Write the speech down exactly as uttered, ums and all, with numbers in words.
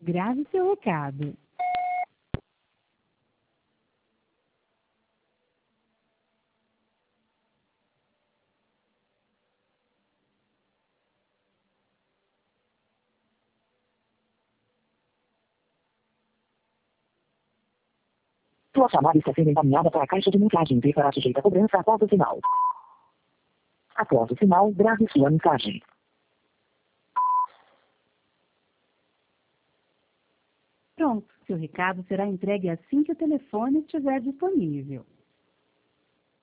Grave seu recado. Sua chamada está sendo encaminhada para a caixa de mensagem e será sujeita a cobrança após o sinal. Após o sinal, grave sua mensagem. Pronto, seu recado será entregue assim que o telefone estiver disponível.